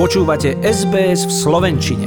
Počúvate SBS v slovenčine.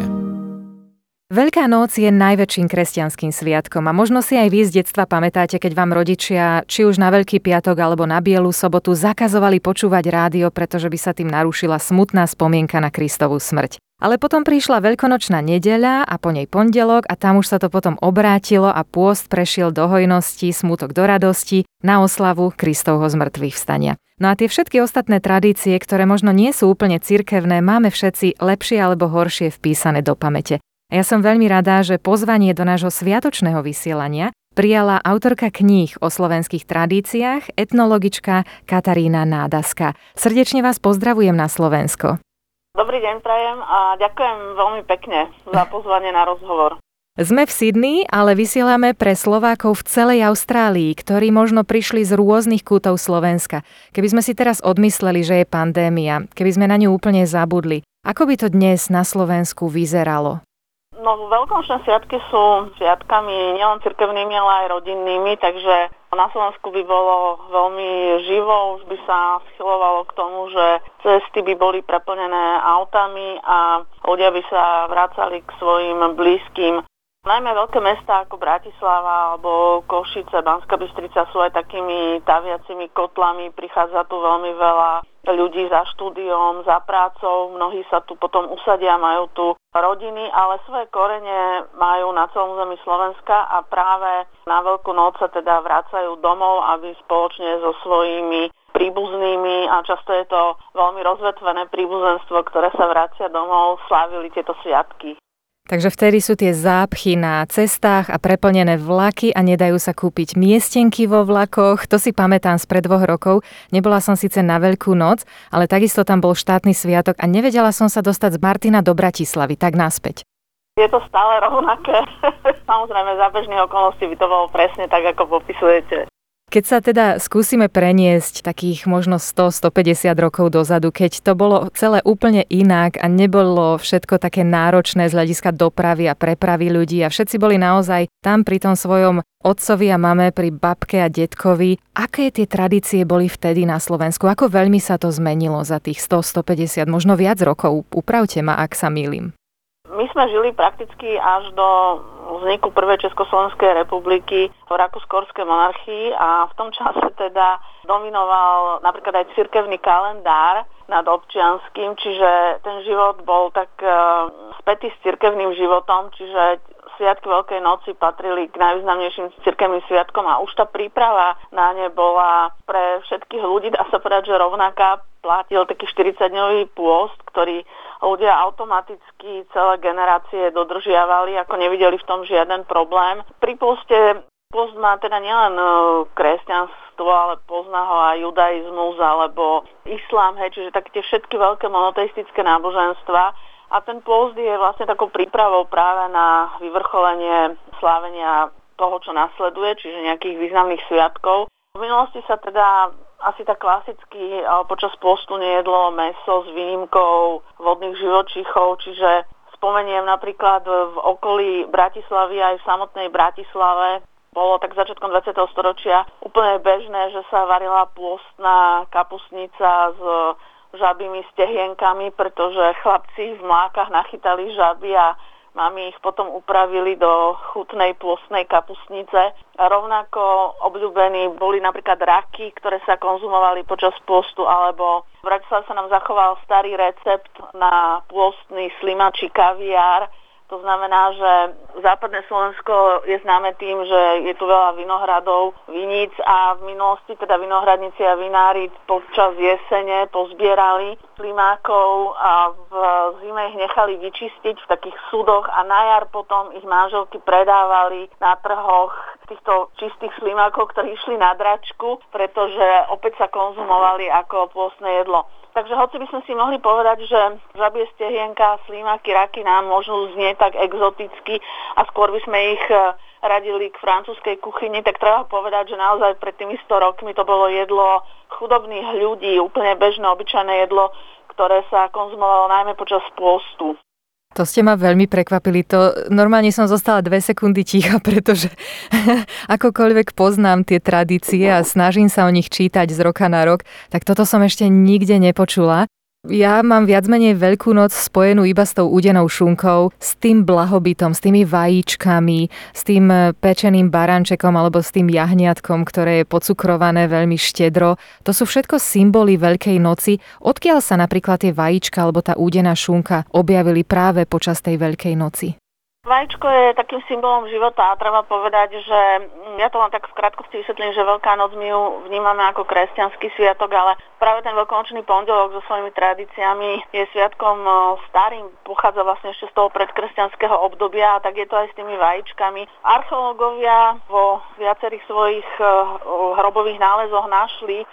Veľká noc je najväčším kresťanským sviatkom a možno si aj vy z detstva pamätáte, keď vám rodičia, či už na Veľký piatok alebo na Bielu sobotu, zakazovali počúvať rádio, pretože by sa tým narušila smutná spomienka na Kristovú smrť. Ale potom prišla veľkonočná nedeľa a po nej pondelok a tam už sa to potom obrátilo a pôst prešiel do hojnosti, smútok do radosti na oslavu Kristovho zmrtvých vstania. No a tie všetky ostatné tradície, ktoré možno nie sú úplne cirkevné, máme všetci lepšie alebo horšie vpísané do pamäte. A ja som veľmi rada, že pozvanie do nášho sviatočného vysielania prijala autorka kníh o slovenských tradíciách, etnologička Katarína Nádaska. Srdečne vás pozdravujem na Slovensko. Dobrý deň prajem a ďakujem veľmi pekne za pozvanie na rozhovor. Sme v Sydney, ale vysielame pre Slovákov v celej Austrálii, ktorí možno prišli z rôznych kútov Slovenska. Keby sme si teraz odmysleli, že je pandémia, keby sme na ňu úplne zabudli, ako by to dnes na Slovensku vyzeralo? No, veľkonočné sviatky sú sviatkami nielen cirkevnými, ale aj rodinnými, takže na Slovensku by bolo veľmi živo, už by sa schylovalo k tomu, že cesty by boli preplnené autami a ľudia by sa vracali k svojim blízkym. Najmä veľké mestá ako Bratislava alebo Košice, Banská Bystrica sú aj takými taviacimi kotlami. Prichádza tu veľmi veľa ľudí za štúdiom, za prácou. Mnohí sa tu potom usadia, majú tu rodiny, ale svoje korene majú na celom území Slovenska a práve na Veľkú noc sa teda vracajú domov, aby spoločne so svojimi príbuznými, a často je to veľmi rozvetvené príbuzenstvo, ktoré sa vracia domov, slávili tieto sviatky. Takže vtedy sú tie zápchy na cestách a preplnené vlaky a nedajú sa kúpiť miestenky vo vlakoch. To si pamätám spred 2 rokov. Nebola som síce na Veľkú noc, ale takisto tam bol štátny sviatok a nevedela som sa dostať z Martina do Bratislavy, tak naspäť. Je to stále rovnaké. Samozrejme, za bežných okolností by to bolo presne tak, ako popisujete. Keď sa teda skúsime preniesť takých možno 100-150 rokov dozadu, keď to bolo celé úplne inak a nebolo všetko také náročné z hľadiska dopravy a prepravy ľudí a všetci boli naozaj tam pri tom svojom otcovi a mame, pri babke a detkovi. Aké tie tradície boli vtedy na Slovensku? Ako veľmi sa to zmenilo za tých 100-150, možno viac rokov? Upravte ma, ak sa mýlim. My sme žili prakticky až do vzniku prvej Československej republiky v Rakúsko-Uhorskej monarchii a v tom čase teda dominoval napríklad aj cirkevný kalendár nad občianskym, čiže ten život bol tak spätý s cirkevným životom, čiže sviatky Veľkej noci patrili k najvýznamnejším cirkevným sviatkom a už tá príprava na ne bola pre všetkých ľudí, dá sa povedať, že rovnaká. Platil taký 40-dňový pôst, ktorý ľudia automaticky celé generácie dodržiavali, ako nevideli v tom žiaden problém. Pri pôste pôst má teda nielen kresťanstvo, ale pozná ho aj judaizmus alebo islám, čiže také tie všetky veľké monoteistické náboženstva. A ten pôst je vlastne takou prípravou práve na vyvrcholenie slávenia toho, čo nasleduje, čiže nejakých významných sviatkov. V minulosti sa teda asi tak klasicky počas pôstu nejedlo mäso s výnimkou vodných živočíchov, čiže spomeniem napríklad v okolí Bratislavy aj v samotnej Bratislave bolo tak začiatkom 20. storočia úplne bežné, že sa varila pôstna kapustnica s žabými stehienkami, pretože chlapci v mlákach nachytali žaby a mami ich potom upravili do chutnej pôstnej kapustnice. A rovnako obľúbení boli napríklad raky, ktoré sa konzumovali počas pôstu, alebo v Bratislave sa nám zachoval starý recept na pôstny slimačí kaviár. To znamená, že západné Slovensko je známe tým, že je tu veľa vinohradov, viníc a v minulosti teda vinohradníci a vinári počas jesene pozbierali slimákov a v zime ich nechali vyčistiť v takých súdoch a na jar potom ich manželky predávali na trhoch týchto čistých slimákov, ktorí išli na dračku, pretože opäť sa konzumovali ako pôstne jedlo. Takže hoci by sme si mohli povedať, že žabie stehienka, slímaky, raky nám môžu znieť tak exoticky a skôr by sme ich radili k francúzskej kuchyni, tak treba povedať, že naozaj pred tými 100 rokmi to bolo jedlo chudobných ľudí, úplne bežné, obyčajné jedlo, ktoré sa konzumovalo najmä počas pôstu. To ste ma veľmi prekvapili. To normálne som zostala 2 sekundy ticha, pretože akokoľvek poznám tie tradície a snažím sa o nich čítať z roka na rok, tak toto som ešte nikde nepočula. Ja mám viac menej Veľkú noc spojenú iba s tou údenou šunkou, s tým blahobytom, s tými vajíčkami, s tým pečeným barančekom alebo s tým jahniatkom, ktoré je pocukrované veľmi štedro. To sú všetko symboly Veľkej noci. Odkiaľ sa napríklad tie vajíčka alebo tá údená šunka objavili práve počas tej Veľkej noci? Vajíčko je takým symbolom života a treba povedať, že ja to len tak v krátkosti vysvetlím, že Veľká noc my ju vnímame ako kresťanský sviatok, ale práve ten veľkonočný pondelok so svojimi tradíciami je sviatkom starým, pochádza vlastne ešte z toho predkresťanského obdobia a tak je to aj s tými vajíčkami. Archeológovia vo viacerých svojich hrobových nálezoch našli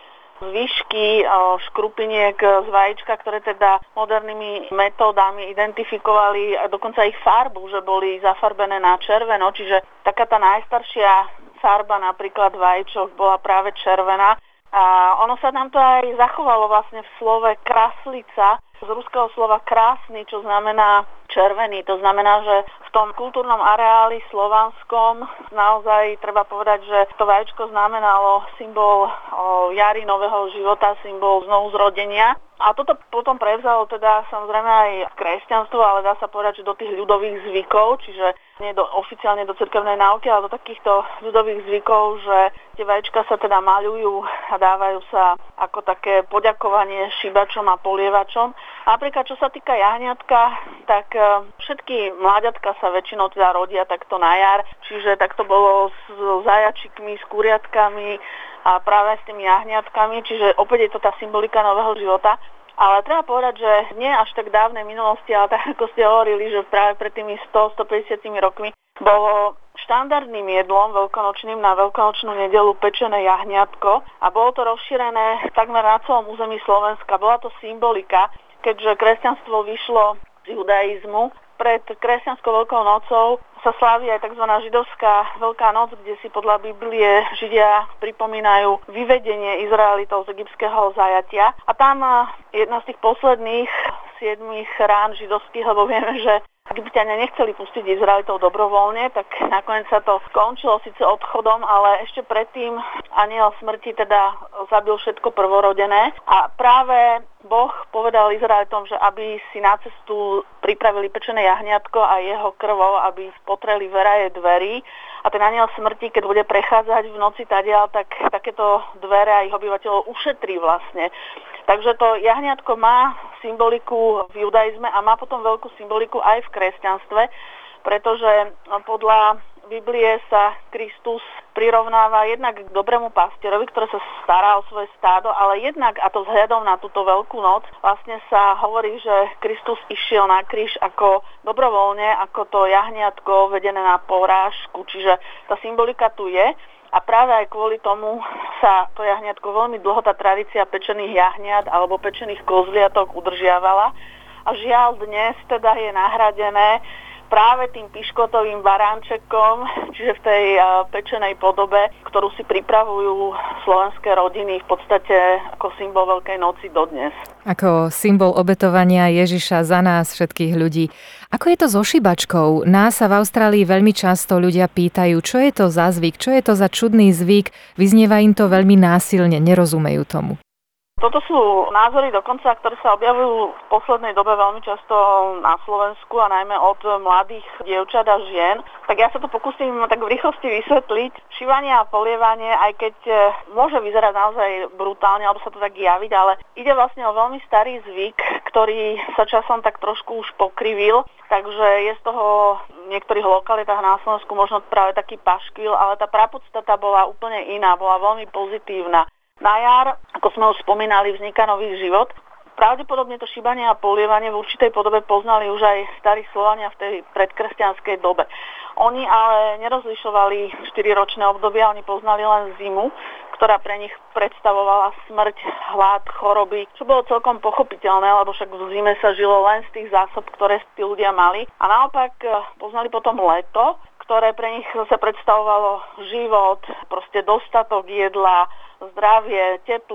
zvyšky škrupiniek z vajíčka, ktoré teda modernými metódami identifikovali a dokonca ich farbu, že boli zafarbené na červeno, čiže taká tá najstaršia farba napríklad vajíčok bola práve červená. A ono sa nám to aj zachovalo vlastne v slove kraslica, z ruského slova krásny, čo znamená červený. To znamená, že v tom kultúrnom areáli slovanskom naozaj treba povedať, že to vajíčko znamenalo symbol jary nového života, symbol znovu zrodenia. A toto potom prevzalo teda samozrejme aj kresťanstvo, ale dá sa povedať, že do tých ľudových zvykov, čiže nie oficiálne do cirkevnej náuky, ale do takýchto ľudových zvykov, že tie vajíčka sa teda maľujú a dávajú sa ako také poďakovanie šibačom a polievačom. Napríklad, čo sa týka jahniatka, tak všetky mláďatka sa väčšinou teda rodia takto na jar, čiže takto bolo s zajačikmi, s kuriatkami a práve s tými jahniatkami, čiže opäť je to tá symbolika nového života. Ale treba povedať, že nie až tak dávnej minulosti, ale tak ako ste hovorili, že práve pred tými 100-150 rokmi bolo štandardným jedlom veľkonočným na veľkonočnú nedeľu pečené jahniatko a bolo to rozšírené takmer na celom území Slovenska. Bola to symbolika, keďže kresťanstvo vyšlo z judaizmu. Pred kresťanskou Veľkou nocou sa slávi aj tzv. Židovská Veľká noc, kde si podľa Biblie Židia pripomínajú vyvedenie Izraelitov z egyptského zajatia. A tam jedna z tých posledných 7 rán židovských, lebo vieme, že Egypťania nechceli pustiť Izraelitov dobrovoľne, tak nakoniec sa to skončilo síce odchodom, ale ešte predtým anjel smrti teda zabil všetko prvorodené. A práve Boh povedal Izraelitom, že aby si na cestu pripravili pečené jahniatko a jeho krvou, aby potreli veraje dverí. A ten anjel smrti, keď bude prechádzať v noci tadiaľ, tak takéto dvere a ich obyvateľov ušetrí vlastne. Takže to jahniatko má symboliku v judaizme a má potom veľkú symboliku aj v kresťanstve, pretože podľa Biblie sa Kristus prirovnáva jednak k dobrému pastierovi, ktorý sa stará o svoje stádo, ale jednak, a to vzhľadom na túto veľkú noc, vlastne sa hovorí, že Kristus išiel na kríž ako dobrovoľne, ako to jahniatko vedené na porážku, čiže tá symbolika tu je. A práve aj kvôli tomu sa to jahniatko veľmi dlho, tá tradícia pečených jahniat alebo pečených kozliatok udržiavala. A žiaľ dnes teda je nahradené práve tým piškotovým baránčekom, čiže v tej pečenej podobe, ktorú si pripravujú slovenské rodiny v podstate ako symbol Veľkej noci dodnes. Ako symbol obetovania Ježiša za nás všetkých ľudí. Ako je to so šibačkou? Nás sa v Austrálii veľmi často ľudia pýtajú, čo je to za zvyk, čo je to za čudný zvyk, vyznieva im to veľmi násilne, nerozumejú tomu. Toto sú názory dokonca, ktoré sa objavujú v poslednej dobe veľmi často na Slovensku a najmä od mladých dievčat a žien. Tak ja sa to pokúsim tak v rýchlosti vysvetliť. Šívanie a polievanie, aj keď môže vyzerať naozaj brutálne, alebo sa to tak javiť, ale ide vlastne o veľmi starý zvyk, ktorý sa časom tak trošku už pokrivil. Takže je z toho v niektorých lokalitách na Slovensku možno práve taký paškvil, ale tá prapodstata bola úplne iná, bola veľmi pozitívna. Na jar, ako sme už spomínali, vzniká nový život. Pravdepodobne to šíbanie a polievanie v určitej podobe poznali už aj starí Slovania v tej predkresťanskej dobe. Oni ale nerozlišovali 4-ročné obdobia, oni poznali len zimu, ktorá pre nich predstavovala smrť, hlad, choroby, čo bolo celkom pochopiteľné, lebo však v zime sa žilo len z tých zásob, ktoré tí ľudia mali. A naopak poznali potom leto, ktoré pre nich sa predstavovalo život, proste dostatok jedla, zdravie, teplo.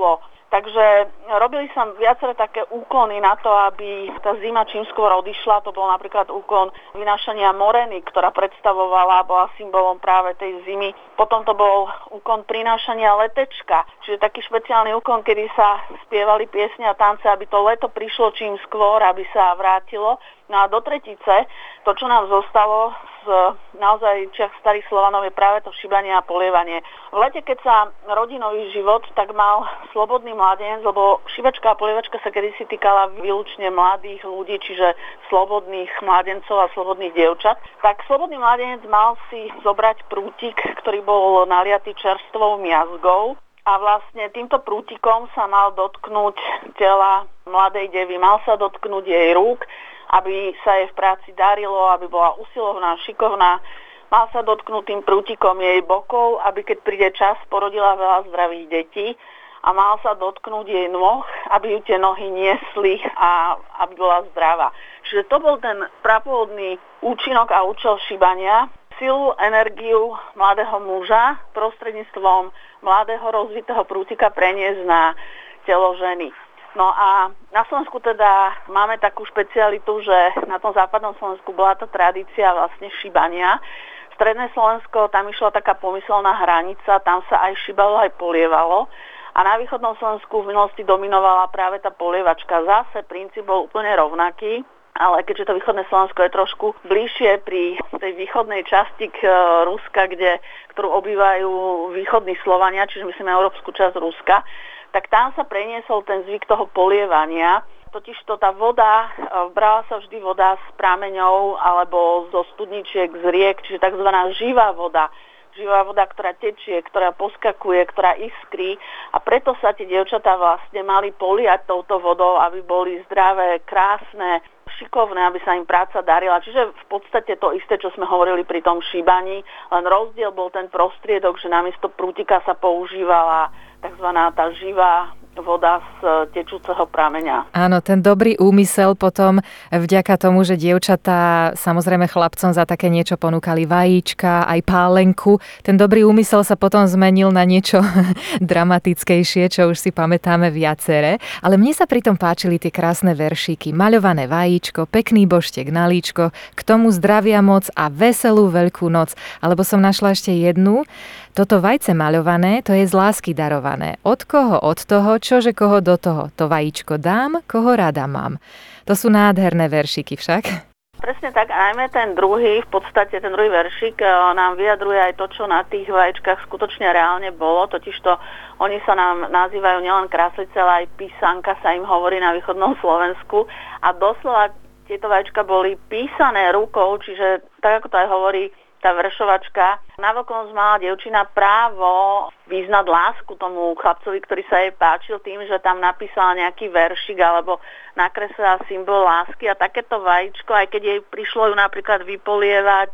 Takže robili sa viaceré také úkony na to, aby tá zima čím skôr odišla. To bol napríklad úkon vynášania moreny, ktorá predstavovala, bola symbolom práve tej zimy. Potom to bol úkon prinášania letečka, čiže taký špeciálny úkon, kedy sa spievali piesne a tance, aby to leto prišlo čím skôr, aby sa vrátilo. No a do tretice, to, čo nám zostalo z naozaj čiach starých Slovanov, je práve to šibanie a polievanie. V lete, keď sa rodí nový život, tak mal slobodný mladenec, lebo šibačka a polievačka sa kedysi týkala výlučne mladých ľudí, čiže slobodných mladencov a slobodných dievčat. Tak slobodný mladenec mal si zobrať prútik, ktorý bol naliatý čerstvou miazgou. A vlastne týmto prútikom sa mal dotknúť tela mladej devy, mal sa dotknúť jej rúk, aby sa jej v práci darilo, aby bola usilovná, šikovná. Mal sa dotknúť tým prútikom jej bokov, aby keď príde čas, porodila veľa zdravých detí. A mal sa dotknúť jej nôh, aby ju tie nohy niesli a aby bola zdravá. Čiže to bol ten prapôvodný účinok a účel šibania. Silu, energiu mladého muža prostredníctvom mladého rozvitého prútika preniesť na telo ženy. No a na Slovensku teda máme takú špecialitu, že na tom západnom Slovensku bola tá tradícia vlastne šibania. Stredné Slovensko, tam išla taká pomyselná hranica, tam sa aj šibalo, aj polievalo. A na východnom Slovensku v minulosti dominovala práve tá polievačka. Zase princíp bol úplne rovnaký, ale keďže to východné Slovensko je trošku bližšie pri tej východnej časti k Ruska, ktorú obývajú východní Slovania, čiže myslíme európsku časť Ruska, tak tam sa preniesol ten zvyk toho polievania. Totižto tá voda, brala sa vždy voda s prameňou alebo zo studničiek, z riek, čiže tzv. Živá voda. Živá voda, ktorá tečie, ktorá poskakuje, ktorá iskrí a preto sa tie dievčatá vlastne mali poliať touto vodou, aby boli zdravé, krásne, šikovné, aby sa im práca darila. Čiže v podstate to isté, čo sme hovorili pri tom šíbaní, len rozdiel bol ten prostriedok, že namiesto prútika sa používala takzvaná tá živá voda z tečúceho prameňa. Áno, ten dobrý úmysel potom vďaka tomu, že dievčatá samozrejme chlapcom za také niečo ponúkali vajíčka, aj pálenku. Ten dobrý úmysel sa potom zmenil na niečo dramatickejšie, čo už si pamätáme viacere. Ale mne sa pritom páčili tie krásne veršíky. Maľované vajíčko, pekný boštek na líčko, k tomu zdravia moc a veselú veľkú noc. Alebo som našla ešte jednu. Toto vajce maľované, to je z lásky darované. Od koho, od toho, čože koho do toho. To vajíčko dám, koho rada mám. To sú nádherné veršiky však. Presne tak, najmä ten druhý, v podstate ten druhý veršik nám vyjadruje aj to, čo na tých vajíčkach skutočne reálne bolo, totižto oni sa nám nazývajú nielen kráslice, ale aj písanka sa im hovorí na východnom Slovensku a doslova tieto vajíčka boli písané rukou, čiže tak ako to aj hovorí tá veršovačka. Napokon mala dievčina právo vyznať lásku tomu chlapcovi, ktorý sa jej páčil tým, že tam napísala nejaký veršik alebo nakreslila symbol lásky a takéto vajíčko, aj keď jej prišlo ju napríklad vypolievať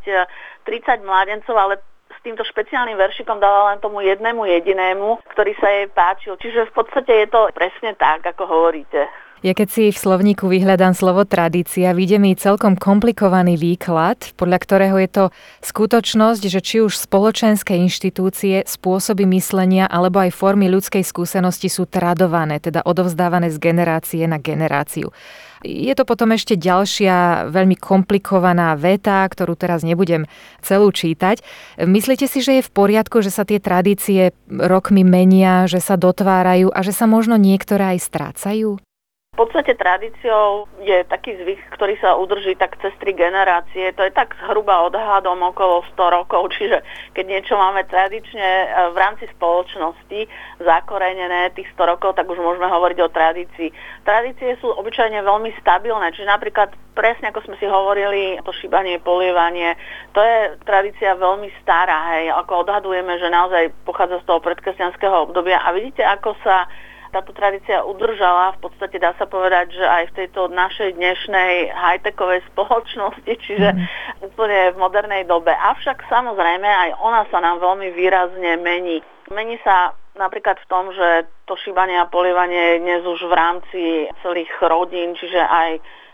30 mladencov, ale s týmto špeciálnym veršikom dala len tomu jednému jedinému, ktorý sa jej páčil. Čiže v podstate je to presne tak, ako hovoríte. Ja keď si v slovníku vyhľadám slovo tradícia, vyjde mi celkom komplikovaný výklad, podľa ktorého je to skutočnosť, že či už spoločenské inštitúcie, spôsoby myslenia alebo aj formy ľudskej skúsenosti sú tradované, teda odovzdávané z generácie na generáciu. Je to potom ešte ďalšia veľmi komplikovaná veta, ktorú teraz nebudem celú čítať. Myslíte si, že je v poriadku, že sa tie tradície rokmi menia, že sa dotvárajú a že sa možno niektoré aj strácajú? V podstate tradíciou je taký zvyk, ktorý sa udrží tak cez 3 generácie. To je tak zhruba odhadom okolo 100 rokov, čiže keď niečo máme tradične v rámci spoločnosti zakorenené tých 100 rokov, tak už môžeme hovoriť o tradícii. Tradície sú obyčajne veľmi stabilné, čiže napríklad presne ako sme si hovorili, to šibanie, polievanie, to je tradícia veľmi stará, hej, ako odhadujeme, že naozaj pochádza z toho predkresťanského obdobia a vidíte, ako sa táto tradícia udržala, v podstate dá sa povedať, že aj v tejto našej dnešnej high-techovej spoločnosti, čiže úplne v modernej dobe. Avšak samozrejme aj ona sa nám veľmi výrazne mení. Mení sa napríklad v tom, že to šibanie a polievanie je dnes už v rámci celých rodín, čiže aj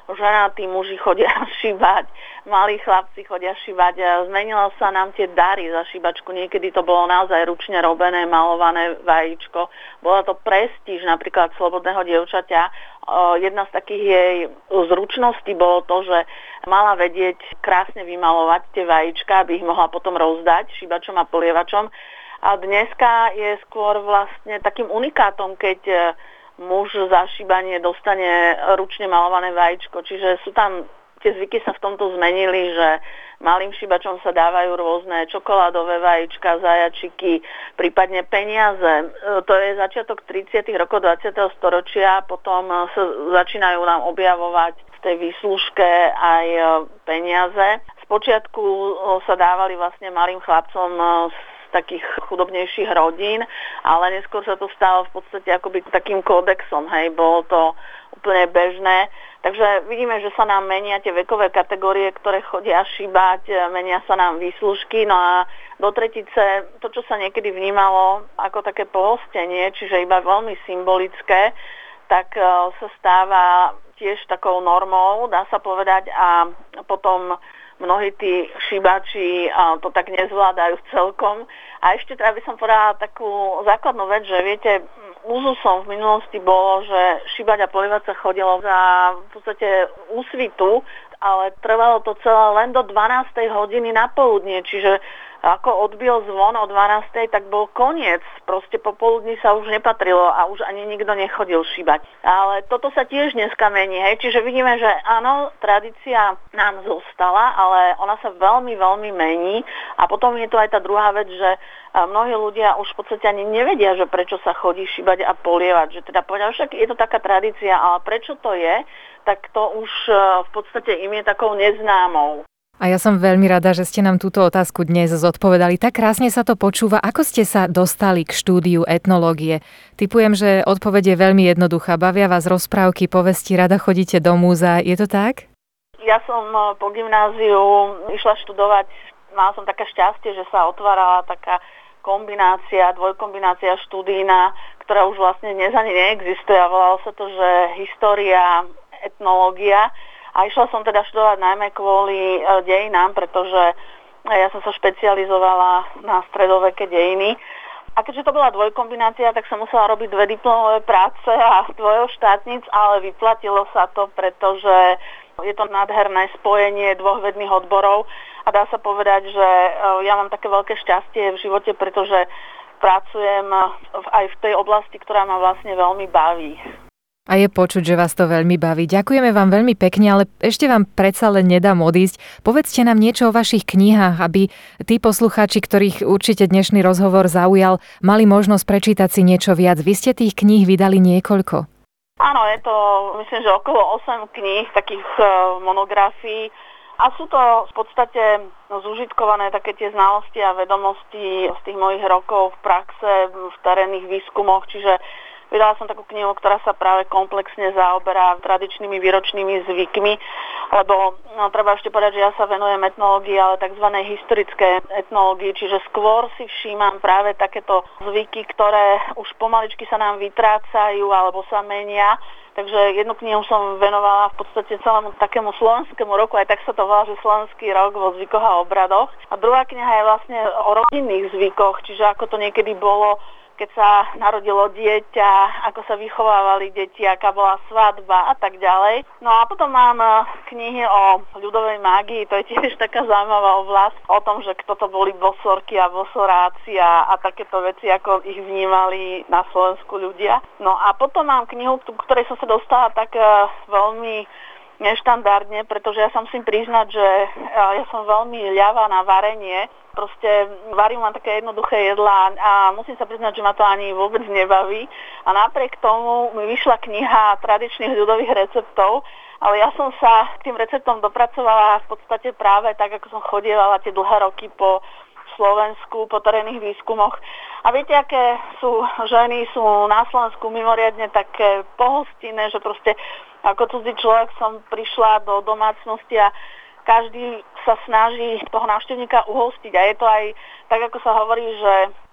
ženatí muži chodia šíbať, malí chlapci chodia šíbať. Zmenilo sa nám tie dary za šíbačku. Niekedy to bolo naozaj ručne robené, malované vajíčko. Bola to prestíž napríklad slobodného dievčaťa. Jedna z takých jej zručností bolo to, že mala vedieť krásne vymalovať tie vajíčka, aby ich mohla potom rozdať šíbačom a polievačom. A dneska je skôr vlastne takým unikátom, keď muž za šíbanie dostane ručne malované vajíčko. Čiže sú tam, tie zvyky sa v tomto zmenili, že malým šíbačom sa dávajú rôzne čokoládové vajíčka, zajačiky, prípadne peniaze. To je začiatok 30. rokov 20. storočia, potom sa začínajú nám objavovať v tej výslužke aj peniaze. Spočiatku sa dávali vlastne malým chlapcom takých chudobnejších rodín, ale neskôr sa to stalo v podstate akoby takým kódexom, hej, bolo to úplne bežné. Takže vidíme, že sa nám menia tie vekové kategórie, ktoré chodia šíbať, menia sa nám výslužky, no a do tretice to, čo sa niekedy vnímalo ako také pohostenie, čiže iba veľmi symbolické, tak sa stáva tiež takou normou, dá sa povedať, a potom mnohí tí šíbači to tak nezvládajú celkom. A ešte teda by som povedala takú základnú vec, že viete, úzusom v minulosti bolo, že šíbať a polievať sa chodilo za v podstate úsvitu, ale trvalo to celé len do 12. hodiny na poludnie, čiže ako odbil zvon o 12. tak bol koniec. Proste popoludní sa už nepatrilo a už ani nikto nechodil šíbať. Ale toto sa tiež dneska mení, hej. Čiže vidíme, že áno, tradícia nám zostala, ale ona sa veľmi, veľmi mení. A potom je to aj tá druhá vec, že mnohí ľudia už v podstate ani nevedia, že prečo sa chodí šíbať a polievať. Že teda povedal, však je to taká tradícia, ale prečo to je, tak to už v podstate im je takou neznámou. A ja som veľmi rada, že ste nám túto otázku dnes zodpovedali. Tak krásne sa to počúva. Ako ste sa dostali k štúdiu etnológie? Tipujem, že odpoveď je veľmi jednoduchá. Bavia vás rozprávky, povesti, rada chodíte do múzea. Je to tak? Ja som po gymnáziu išla študovať. Mala som také šťastie, že sa otvárala taká kombinácia, dvojkombinácia študijná, ktorá už vlastne dnes ani neexistuje. A volalo sa to, že história, etnológia. A išla som teda študovať najmä kvôli dejinám, pretože ja som sa špecializovala na stredoveké dejiny. A keďže to bola dvojkombinácia, tak som musela robiť 2 diplomové práce a 2 štátnic, ale vyplatilo sa to, pretože je to nádherné spojenie 2 vedných odborov a dá sa povedať, že ja mám také veľké šťastie v živote, pretože pracujem aj v tej oblasti, ktorá ma vlastne veľmi baví. A je počuť, že vás to veľmi baví. Ďakujeme vám veľmi pekne, ale ešte vám predsa len nedám odísť. Povedzte nám niečo o vašich knihách, aby tí poslucháči, ktorých určite dnešný rozhovor zaujal, mali možnosť prečítať si niečo viac. Vy ste tých kníh vydali niekoľko. Áno, je to, myslím, že okolo 8 kníh, takých monografií. A sú to v podstate zúžitkované také tie znalosti a vedomosti z tých mojich rokov v praxe, v terénnych výskumoch, čiže vydala som takú knihu, ktorá sa práve komplexne zaoberá tradičnými výročnými zvykmi, lebo treba ešte povedať, že ja sa venujem etnológii, ale tzv. Historické etnológii, čiže skôr si všímam práve takéto zvyky, ktoré už pomaličky sa nám vytrácajú alebo sa menia. Takže jednu knihu som venovala v podstate celému takému slovenskému roku, aj tak sa to volá, že slovenský rok vo zvykoch a obradoch. A druhá kniha je vlastne o rodinných zvykoch, čiže ako to niekedy bolo, keď sa narodilo dieťa, ako sa vychovávali deti, aká bola svadba a tak ďalej. No a potom mám knihy o ľudovej mágii, to je tiež taká zaujímavá oblasť, o tom, že kto to boli bosorky a bosoráci a takéto veci, ako ich vnímali na Slovensku ľudia. No a potom mám knihu, ktorej som sa dostala tak veľmi neštandardne, pretože ja sa musím priznať, že ja som veľmi ľavá na varenie. Proste varím len také jednoduché jedlá a musím sa priznať, že ma to ani vôbec nebaví. A napriek tomu mi vyšla kniha tradičných ľudových receptov, ale ja som sa k tým receptom dopracovala v podstate práve tak, ako som chodievala tie dlhé roky po Slovensku, po terénnych výskumoch. A viete, aké sú ženy, sú na Slovensku mimoriadne také pohostinné, že proste ako cudzí človek som prišla do domácnosti a každý sa snaží toho návštevníka uhostiť. A je to aj tak, ako sa hovorí, že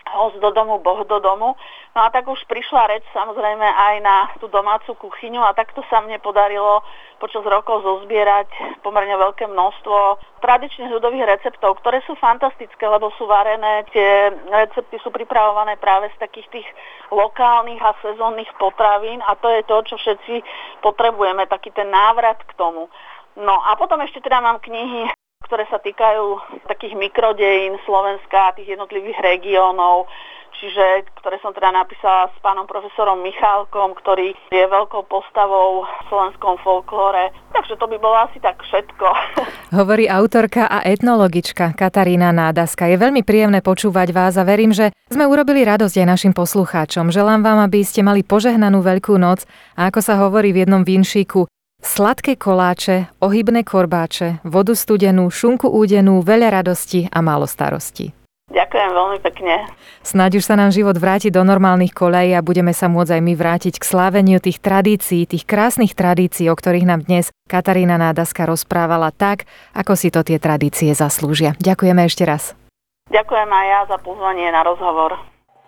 host do domu, boh do domu. No a tak už prišla reč samozrejme aj na tú domácu kuchyňu a takto sa mne podarilo počas rokov zozbierať pomerne veľké množstvo tradičných ľudových receptov, ktoré sú fantastické, lebo sú varené. Tie recepty sú pripravované práve z takých tých lokálnych a sezónnych potravín a to je to, čo všetci potrebujeme, taký ten návrat k tomu. No a potom ešte teda mám knihy, ktoré sa týkajú takých mikrodejín Slovenska, tých jednotlivých regiónov, čiže ktoré som teda napísala s pánom profesorom Michálkom, ktorý je veľkou postavou v slovenskom folklóre. Takže to by bolo asi tak všetko. Hovorí autorka a etnologička Katarína Nádaska. Je veľmi príjemné počúvať vás a verím, že sme urobili radosť aj našim poslucháčom. Želám vám, aby ste mali požehnanú Veľkú noc a ako sa hovorí v jednom vinšíku, sladké koláče, ohybné korbáče, vodu studenú, šunku údenú, veľa radosti a málo starosti. Ďakujem veľmi pekne. Snáď už sa nám život vráti do normálnych koľají a budeme sa môcť aj my vrátiť k sláveniu tých tradícií, tých krásnych tradícií, o ktorých nám dnes Katarína Nádaska rozprávala tak, ako si to tie tradície zaslúžia. Ďakujeme ešte raz. Ďakujem aj ja za pozvanie na rozhovor.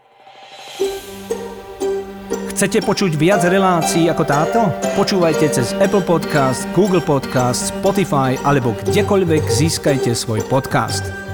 Chcete počuť viac relácií ako táto? Počúvajte cez Apple Podcast, Google Podcast, Spotify alebo kdekoľvek získajte svoj podcast.